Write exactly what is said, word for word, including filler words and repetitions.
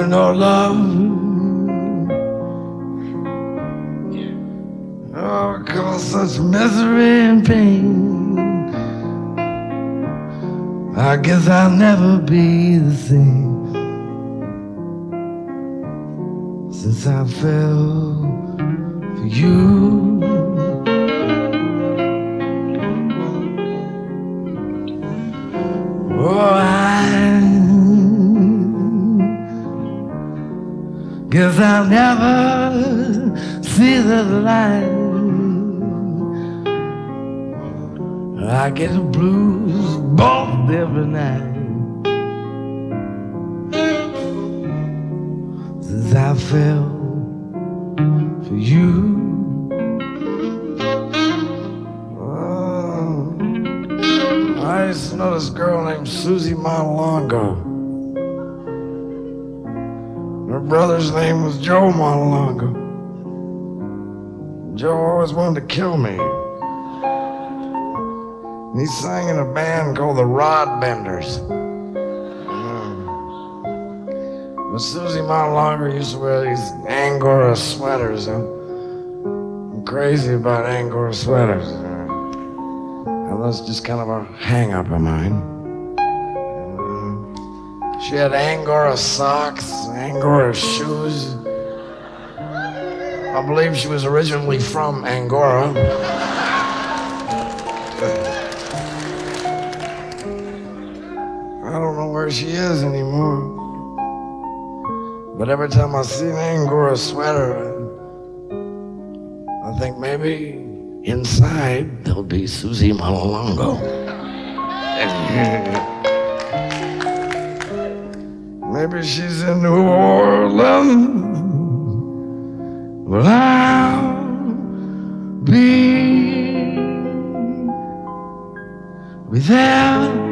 you no love. Oh, cause such misery and pain. I guess I'll never be the same since I fell for you. Oh, I guess I'll never see the light. I get the blues both every night since I fell for you. Oh, I used to know this girl named Susie Montalongo. Her brother's name was Joe Montalongo. Joe always wanted to kill me. He sang in a band called the Rod Benders. Um, but Susie Montalongo used to wear these Angora sweaters. I'm, I'm crazy about Angora sweaters. Uh, that's just kind of a hang-up of mine. Uh, she had Angora socks, Angora shoes. I believe she was originally from Angora. I don't know where she is anymore. But every time I see an Angora sweater, I think maybe inside there'll be Susie Montalongo. Maybe she's in New Orleans. Well, I'll be with her.